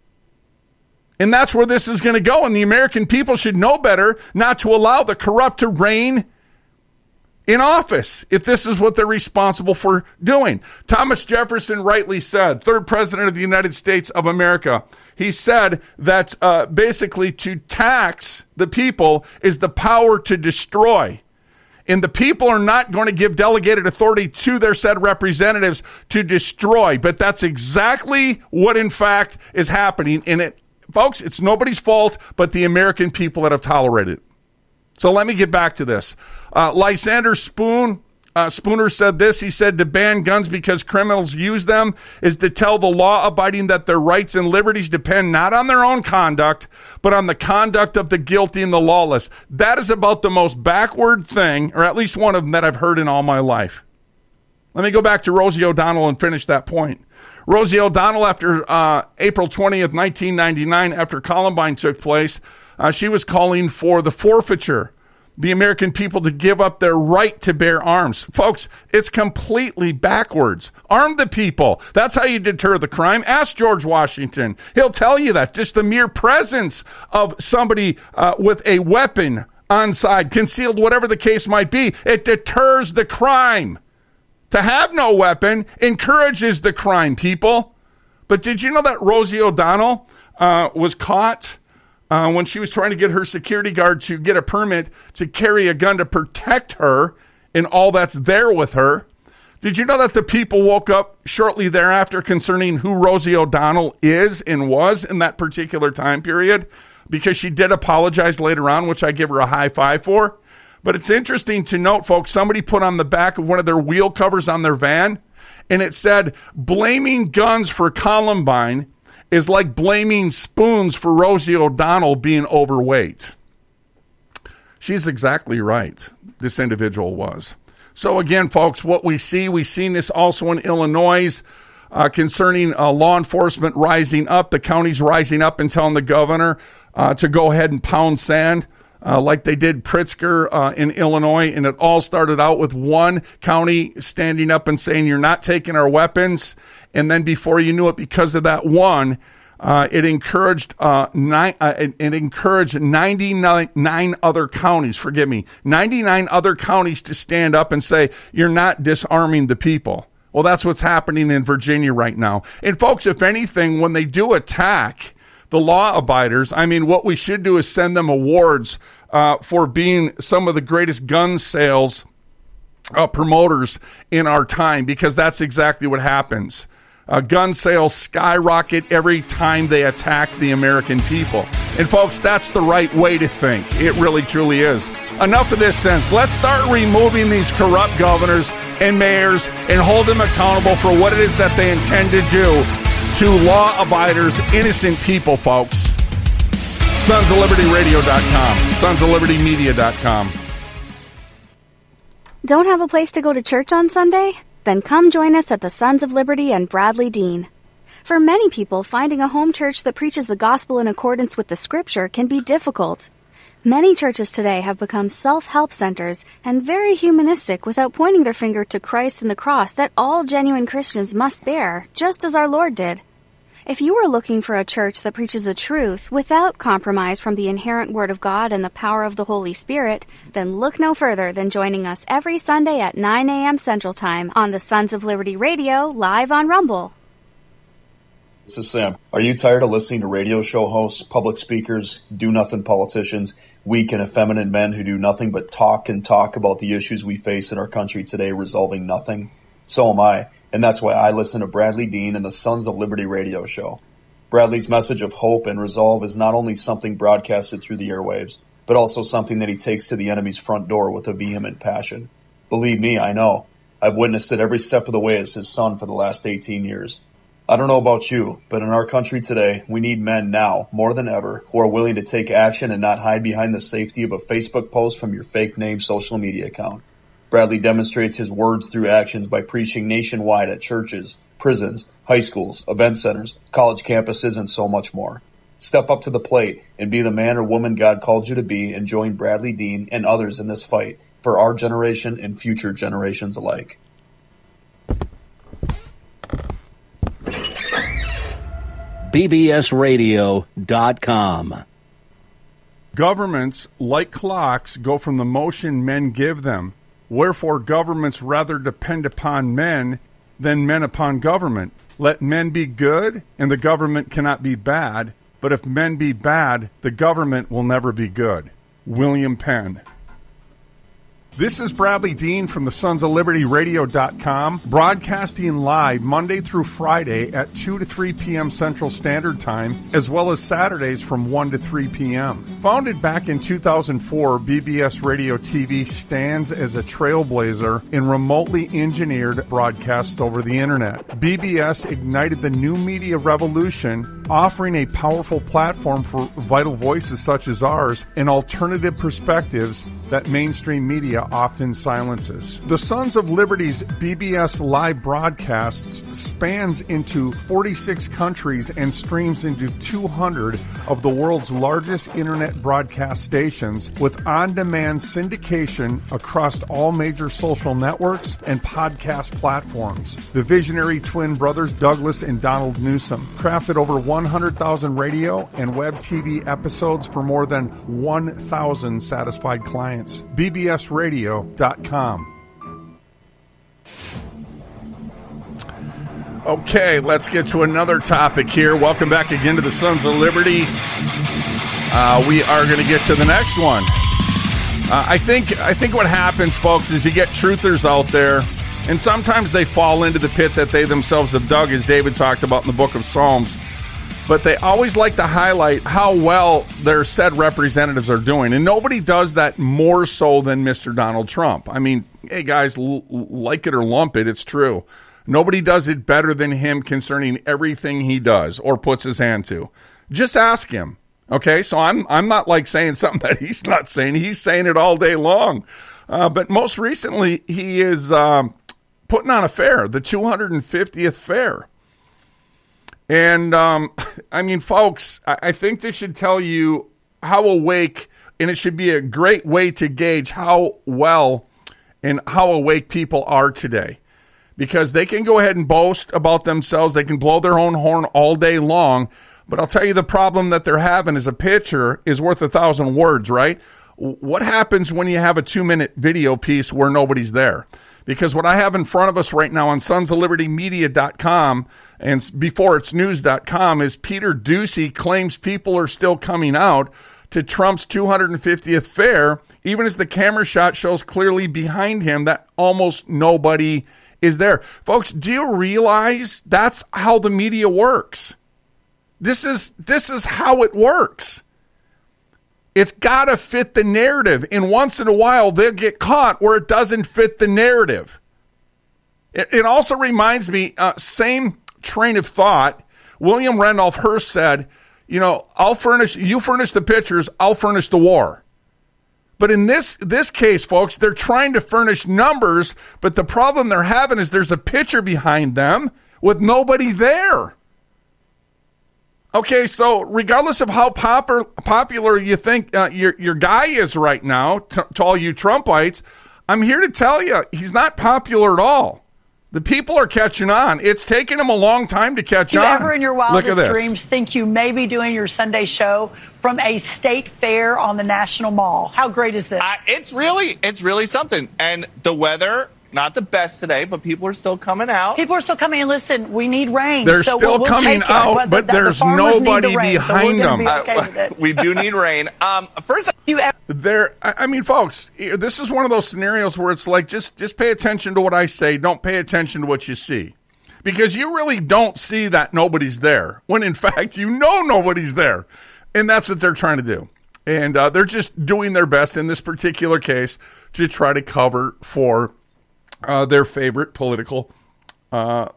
And that's where this is going to go. And the American people should know better not to allow the corrupt to reign in office if this is what they're responsible for doing. Thomas Jefferson rightly said, third president of the United States of America, he said that uh, basically to tax the people is the power to destroy. And the people are not going to give delegated authority to their said representatives to destroy. But that's exactly what, in fact, is happening. And it, folks, it's nobody's fault but the American people that have tolerated it. So let me get back to this. Uh, Lysander Spoon, uh, Spooner said this. He said to ban guns because criminals use them is to tell the law-abiding that their rights and liberties depend not on their own conduct, but on the conduct of the guilty and the lawless. That is about the most backward thing, or at least one of them, that I've heard in all my life. Let me go back to Rosie O'Donnell and finish that point. Rosie O'Donnell, after uh, April twentieth, nineteen ninety-nine, after Columbine took place, Uh, she was calling for the forfeiture, the American people to give up their right to bear arms. Folks, it's completely backwards. Arm the people. That's how you deter the crime. Ask George Washington. He'll tell you that. Just the mere presence of somebody uh, with a weapon on side, concealed, whatever the case might be, it deters the crime. To have no weapon encourages the crime, people. But did you know that Rosie O'Donnell uh, was caught Uh, when she was trying to get her security guard to get a permit to carry a gun to protect her and all that's there with her? Did you know that the people woke up shortly thereafter concerning who Rosie O'Donnell is and was in that particular time period? Because she did apologize later on, which I give her a high five for. But it's interesting to note, folks, somebody put on the back of one of their wheel covers on their van, and it said, blaming guns for Columbine is like blaming spoons for Rosie O'Donnell being overweight. She's exactly right. This individual was. So again, folks, what we see, we've seen this also in Illinois uh, concerning uh, law enforcement rising up, the counties rising up and telling the governor uh, to go ahead and pound sand uh, like they did Pritzker uh, in Illinois. And it all started out with one county standing up and saying, you're not taking our weapons. And then before you knew it, because of that one, uh, it encouraged uh, nine, uh, it, it encouraged ninety-nine other counties, forgive me, ninety-nine other counties to stand up and say, you're not disarming the people. Well, that's what's happening in Virginia right now. And folks, if anything, when they do attack the law abiders, I mean, what we should do is send them awards uh, for being some of the greatest gun sales uh, promoters in our time, because that's exactly what happens. Uh, gun sales skyrocket every time they attack the American people. And folks, that's the right way to think. It really, truly is. Enough of this sense. Let's start removing these corrupt governors and mayors and hold them accountable for what it is that they intend to do to law abiders, innocent people, folks. Sons of Liberty Radio dot com. Sons of Liberty Media dot com. Don't have a place to go to church on Sunday? Then come join us at the Sons of Liberty and Bradley Dean. For many people, finding a home church that preaches the gospel in accordance with the scripture can be difficult. Many churches today have become self-help centers and very humanistic without pointing their finger to Christ and the cross that all genuine Christians must bear, just as our Lord did. If you are looking for a church that preaches the truth without compromise from the inherent Word of God and the power of the Holy Spirit, then look no further than joining us every Sunday at nine a.m. Central Time on the Sons of Liberty Radio, live on Rumble. This is Sam. Are you tired of listening to radio show hosts, public speakers, do-nothing politicians, weak and effeminate men who do nothing but talk and talk about the issues we face in our country today, resolving nothing? So am I, and that's why I listen to Bradley Dean and the Sons of Liberty radio show. Bradley's message of hope and resolve is not only something broadcasted through the airwaves, but also something that he takes to the enemy's front door with a vehement passion. Believe me, I know. I've witnessed it every step of the way as his son for the last eighteen years. I don't know about you, but in our country today, we need men now, more than ever, who are willing to take action and not hide behind the safety of a Facebook post from your fake name social media account. Bradley demonstrates his words through actions by preaching nationwide at churches, prisons, high schools, event centers, college campuses, and so much more. Step up to the plate and be the man or woman God called you to be, and join Bradley Dean and others in this fight for our generation and future generations alike. B B S radio dot com. Governments, like clocks, go from the motion men give them. Wherefore governments rather depend upon men than men upon government. Let men be good, and the government cannot be bad. But if men be bad, the government will never be good. William Penn. This is Bradley Dean from the Sons of Liberty Radio dot com, broadcasting live Monday through Friday at two to three p.m. Central Standard Time, as well as Saturdays from one to three p.m. Founded back in two thousand four, B B S Radio T V stands as a trailblazer in remotely engineered broadcasts over the Internet. B B S ignited the new media revolution, offering a powerful platform for vital voices such as ours and alternative perspectives that mainstream media often silences. The Sons of Liberty's B B S live broadcasts spans into forty-six countries and streams into two hundred of the world's largest internet broadcast stations, with on-demand syndication across all major social networks and podcast platforms. The visionary twin brothers Douglas and Donald Newsom crafted over one hundred thousand radio and web T V episodes for more than one thousand satisfied clients. B B S radio dot com. Okay, let's get to another topic here. Welcome back again to the Sons of Liberty. Uh, we are going to get to the next one. Uh, I think I think what happens, folks, is you get truthers out there, and sometimes they fall into the pit that they themselves have dug, as David talked about in the book of Psalms. But they always like to highlight how well their said representatives are doing. And nobody does that more so than Mister Donald Trump. I mean, hey, guys, l- like it or lump it, it's true. Nobody does it better than him concerning everything he does or puts his hand to. Just ask him. Okay, so I'm I'm not like saying something that he's not saying. He's saying it all day long. Uh, but most recently, he is um, putting on a fair, the two hundred fiftieth fair. And, um, I mean, folks, I, I think this should tell you how awake, and it should be a great way to gauge how well and how awake people are today. Because they can go ahead and boast about themselves. They can blow their own horn all day long. But I'll tell you, the problem that they're having is a picture is worth a thousand words, right? What happens when you have a two-minute video piece where nobody's there? Because what I have in front of us right now on sons of liberty media dot com and before it's news dot com is Peter Doocy claims people are still coming out to Trump's two hundred fiftieth fair, even as the camera shot shows clearly behind him that almost nobody is there. Folks, do you realize that's how the media works? This is this is how it works. It's got to fit the narrative. And once in a while, they'll get caught where it doesn't fit the narrative. It, it also reminds me, uh, same train of thought, William Randolph Hearst said, you know, I'll furnish, you furnish the pictures, I'll furnish the war. But in this this case, folks, they're trying to furnish numbers, but the problem they're having is there's a picture behind them with nobody there. Okay, so regardless of how popper, popular you think uh, your your guy is right now, t- to all you Trumpites, I'm here to tell you he's not popular at all. The people are catching on. It's taken him a long time to catch Do on. you ever in your wildest dreams think you may be doing your Sunday show from a state fair on the National Mall? How great is this? Uh, it's really, it's really something. And the weather, not the best today, but people are still coming out. People are still coming in. Listen, we need rain. They're so still we'll, we'll coming take out, it. but the, there's the farmers nobody need the rain, behind so we're gonna them. Be okay Uh, with it. we do need rain. Um, first, you ever- There, I I mean, folks, this is one of those scenarios where it's like, just, just pay attention to what I say. Don't pay attention to what you see. Because you really don't see that nobody's there, when in fact, you know nobody's there. And that's what they're trying to do. And uh, they're just doing their best in this particular case to try to cover for uh, their favorite political uh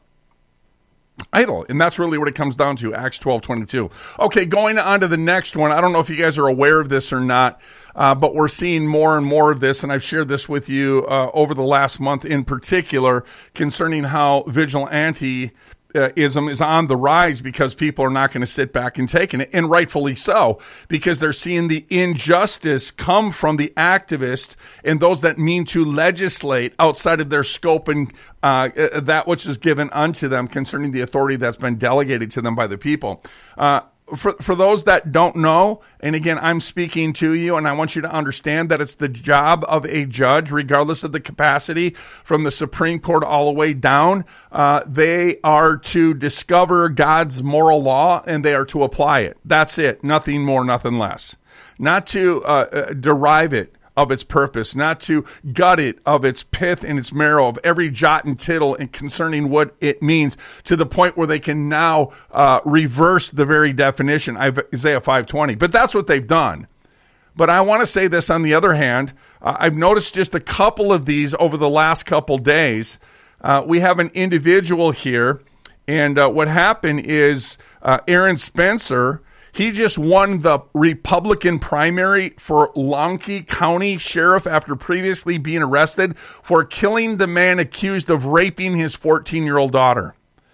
idol. And that's really what it comes down to, Acts twelve twenty-two. Okay, going on to the next one. I don't know if you guys are aware of this or not, uh, but we're seeing more and more of this, and I've shared this with you uh, over the last month in particular concerning how vigilante Uh, ism is on the rise because people are not going to sit back and take it, and rightfully so, because they're seeing the injustice come from the activists and those that mean to legislate outside of their scope and uh, that which is given unto them concerning the authority that's been delegated to them by the people. Uh, For for those that don't know, and again, I'm speaking to you, and I want you to understand that it's the job of a judge, regardless of the capacity, from the Supreme Court all the way down. Uh, they are to discover God's moral law, and they are to apply it. That's it. Nothing more, nothing less. Not to uh, uh, derive it of its purpose, not to gut it of its pith and its marrow, of every jot and tittle and concerning what it means, to the point where they can now uh, reverse the very definition, Isaiah five twenty. But that's what they've done. But I want to say this on the other hand. Uh, I've noticed just a couple of these over the last couple days. Uh, we have an individual here, and uh, what happened is uh, Aaron Spencer, he just won the Republican primary for Lonky County Sheriff after previously being arrested for killing the man accused of raping his fourteen-year-old daughter.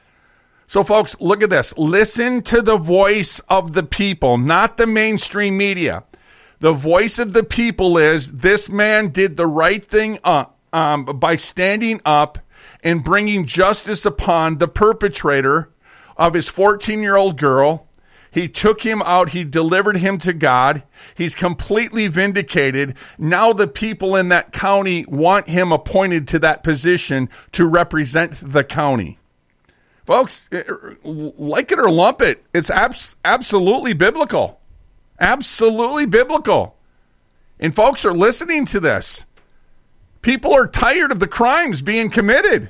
So, folks, look at this. Listen to the voice of the people, not the mainstream media. The voice of the people is, this man did the right thing up, um, by standing up and bringing justice upon the perpetrator of his fourteen-year-old girl. He took him out. He delivered him to God. He's completely vindicated. Now the people in that county want him appointed to that position to represent the county. Folks, like it or lump it, it's abs- absolutely biblical. Absolutely biblical. And folks are listening to this. People are tired of the crimes being committed.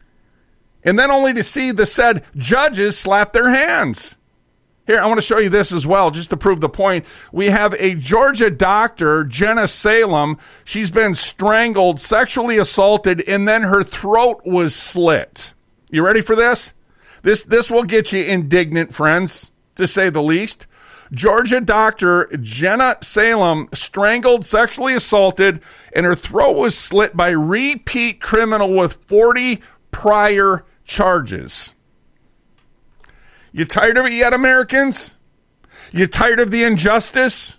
And then only to see the said judges slap their hands. Here, I want to show you this as well, just to prove the point. We have a Georgia doctor, Jenna Salem. She's been strangled, sexually assaulted, and then her throat was slit. You ready for this? This this will get you indignant, friends, to say the least. Georgia doctor Jenna Salem strangled, sexually assaulted, and her throat was slit by repeat criminal with forty prior charges. You tired of it yet, Americans? You tired of the injustice?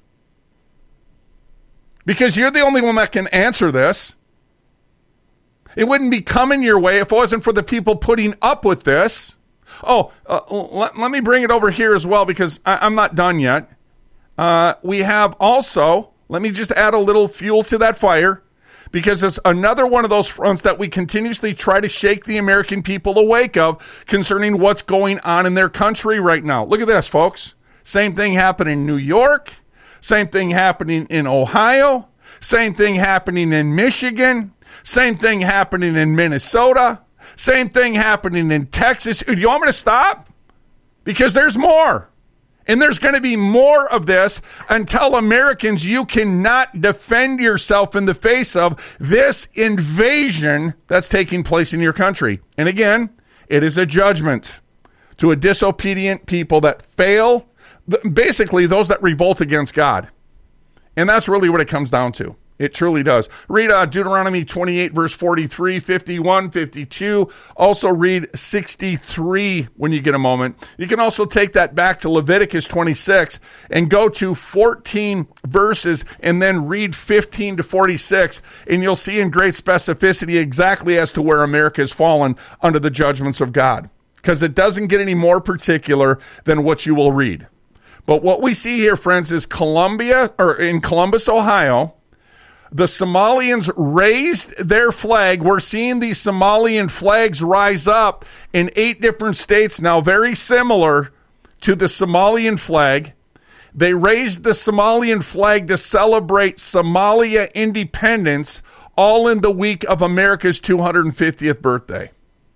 Because you're the only one that can answer this. It wouldn't be coming your way if it wasn't for the people putting up with this. Oh, uh, let, let me bring it over here as well, because I, I'm not done yet. Uh, we have also, let me just add a little fuel to that fire. because it's another one of those fronts that we continuously try to shake the American people awake of concerning what's going on in their country right now. Look at this, folks. Same thing happening in New York. Same thing happening in Ohio. Same thing happening in Michigan. Same thing happening in Minnesota. Same thing happening in Texas. Do you want me to stop? Because there's more. And there's going to be more of this until Americans, you cannot defend yourself in the face of this invasion that's taking place in your country. And again, it is a judgment to a disobedient people that fail, basically those that revolt against God. And that's really what it comes down to. It truly does. Read uh, Deuteronomy twenty-eight, verse forty-three, fifty-one, fifty-two. Also read sixty-three when you get a moment. You can also take that back to Leviticus twenty-six and go to fourteen verses and then read fifteen to forty-six. And you'll see in great specificity exactly as to where America has fallen under the judgments of God. Because it doesn't get any more particular than what you will read. But what we see here, friends, is Columbia, or in Columbus, Ohio, the Somalians raised their flag. We're seeing these Somalian flags rise up in eight different states now, very similar to the Somalian flag. They raised the Somalian flag to celebrate Somalia independence, all in the week of America's two hundred fiftieth birthday.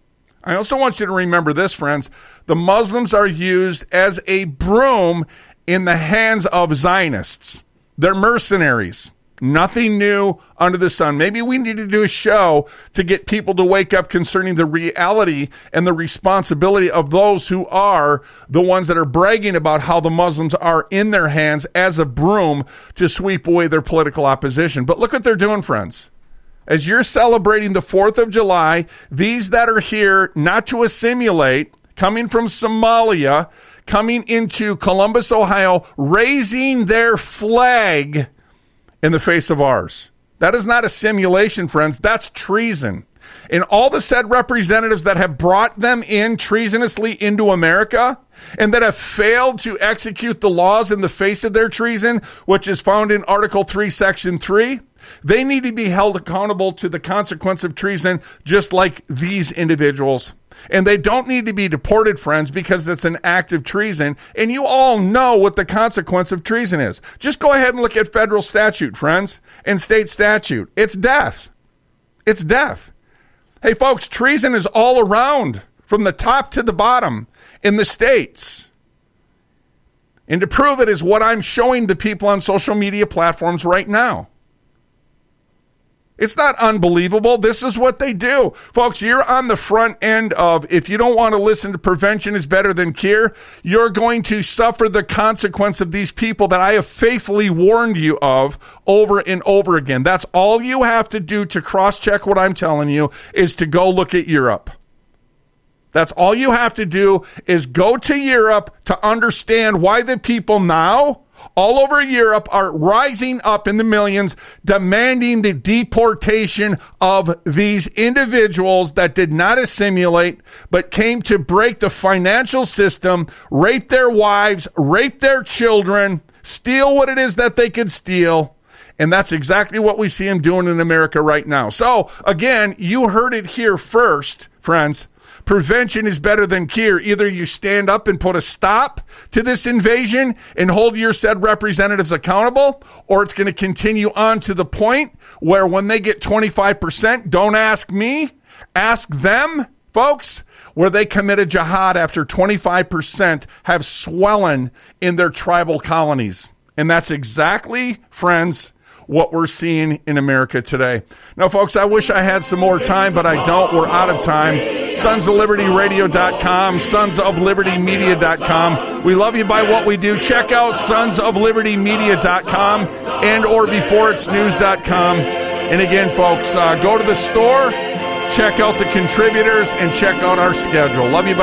I also want you to remember this, friends. The Muslims are used as a broom in the hands of Zionists. They're mercenaries. Nothing new under the sun. Maybe we need to do a show to get people to wake up concerning the reality and the responsibility of those who are the ones that are bragging about how the Muslims are in their hands as a broom to sweep away their political opposition. But look what they're doing, friends. As you're celebrating the fourth of July, these that are here not to assimilate, coming from Somalia, coming into Columbus, Ohio, raising their flag in the face of ours. That is not a simulation, friends. That's treason. And all the said representatives that have brought them in treasonously into America and that have failed to execute the laws in the face of their treason, which is found in Article three, Section three, they need to be held accountable to the consequence of treason, just like these individuals. And they don't need to be deported, friends, because it's an act of treason. And you all know what the consequence of treason is. Just go ahead and look at federal statute, friends, and state statute. It's death. It's death. Hey, folks, treason is all around, from the top to the bottom in the states. And to prove it is what I'm showing the people on social media platforms right now. It's not unbelievable. This is what they do. Folks, you're on the front end of, if you don't want to listen to prevention is better than cure, you're going to suffer the consequence of these people that I have faithfully warned you of over and over again. That's all you have to do to cross-check what I'm telling you is to go look at Europe. That's all you have to do is go to Europe to understand why the people now all over Europe are rising up in the millions, demanding the deportation of these individuals that did not assimilate, but came to break the financial system, rape their wives, rape their children, steal what it is that they could steal. And that's exactly what we see them doing in America right now. So, again, you heard it here first, friends. Prevention is better than cure. Either you stand up and put a stop to this invasion and hold your said representatives accountable, or it's going to continue on to the point where when they get twenty-five percent, don't ask me, ask them, folks, where they commit a jihad after twenty-five percent have swelling in their tribal colonies. And that's exactly, friends, what we're seeing in America today. Now, folks, I wish I had some more time, but I don't. We're out of time. sons of liberty radio dot com, sons of liberty media dot com. We love you by what we do. Check out sons of liberty media dot com and or before it's news dot com. And again, folks, uh, go to the store, check out the contributors, and check out our schedule. Love you. By